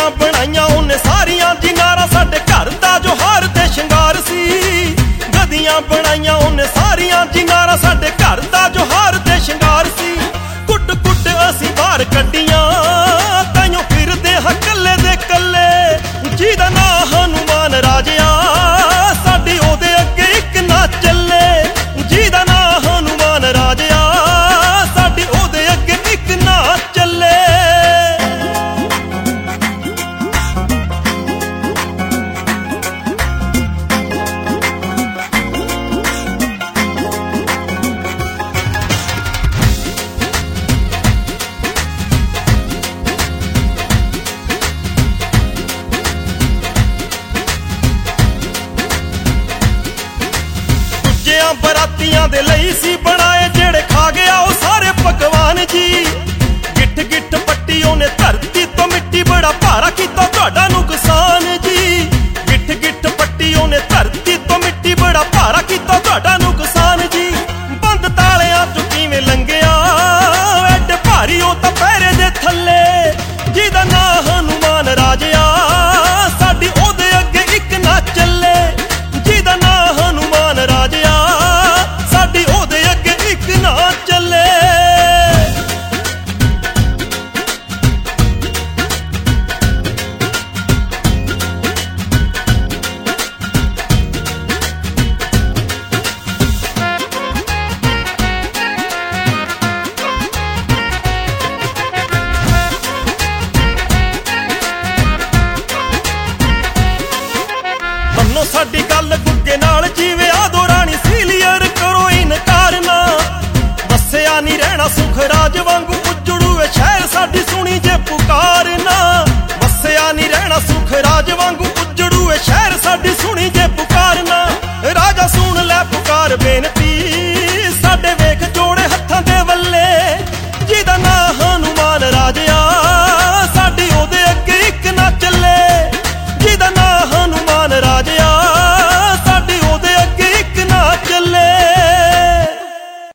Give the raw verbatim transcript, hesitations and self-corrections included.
गद्दियां बनाइयां उन्हें सारियां जिंगारा साडे घर दा जो हार ते शंगार सी। गद्दियां बनाइयां उन्हें सारियां जिंगारा साडे घर दा जो हार ते शंगार सी। कुट कुट असी बाहर कड्डियां ताइयों फिरदे हां कल्ले दे कल्ले। जिहदा नां हनुमान राजिया साडी ओदे अगे इक ना चले। जिहदा नां हनुमान राजिया साडी ओदे अगे इक ना चले। बरातियां दे लई सी बनाए जेड़े खा गया वो सारे पकवान जी। गिठ गिठ पट्टी उन्हें धरती